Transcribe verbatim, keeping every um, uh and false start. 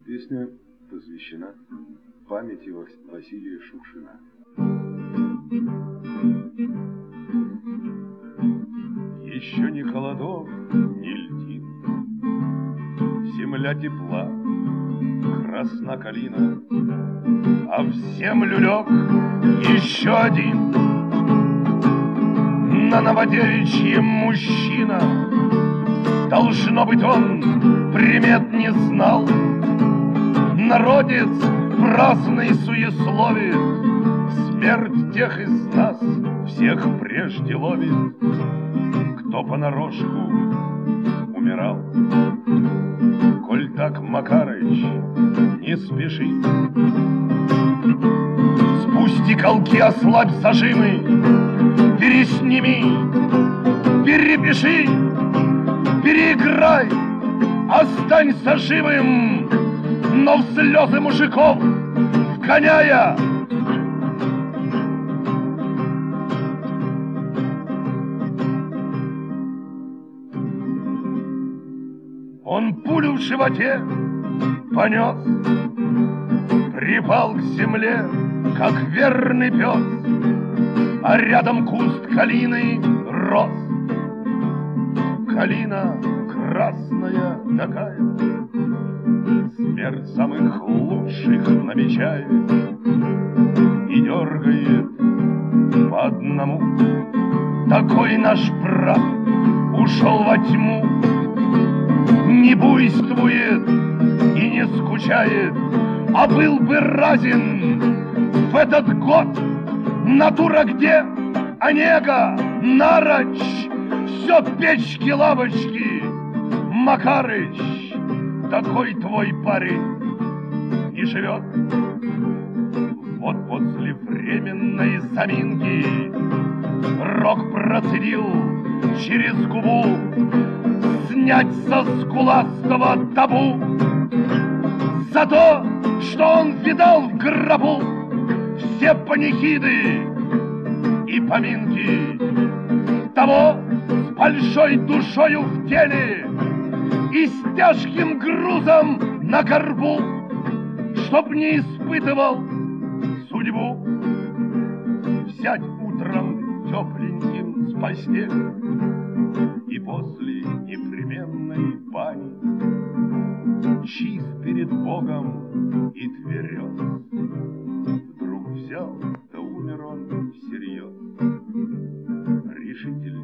Песня посвящена памяти Василия Шукшина. Еще ни холодов, ни льдин, земля тепла, красна калина, а в землю лег еще один на Новодевичьем мужчина. Должно быть, он примет не знал, народец праздный суесловит, смерть тех из нас всех прежде ловит, кто понарошку умирал. Коль так, Макарыч, не спеши, спусти колки, ослабь зажимы, пересними, перепиши, переиграй, останься живым, но в слезы мужиков вгоняя. Он пулю в животе понес, припал к земле, как верный пес, а рядом куст калины рос. Калина красная такая, смерть самых лучших намечает и дергает по одному. Такой наш брат ушел во тьму, не буйствует и не скучает, а был бы разин в этот год. Натура где? Онега, Нарочь, все печки-лавочки. Макарыч, такой твой парень не живет. Вот после временной заминки Рок процедил через губу снять со скуластого табу за то, что он видал в гробу все панихиды и поминки того с большой душою в теле и с тяжким грузом на горбу, чтоб не испытывал судьбу взять утром тепленьким с постели и после непременной бани чист перед Богом и тверез. Вдруг взял, да умер он всерьез. Решительно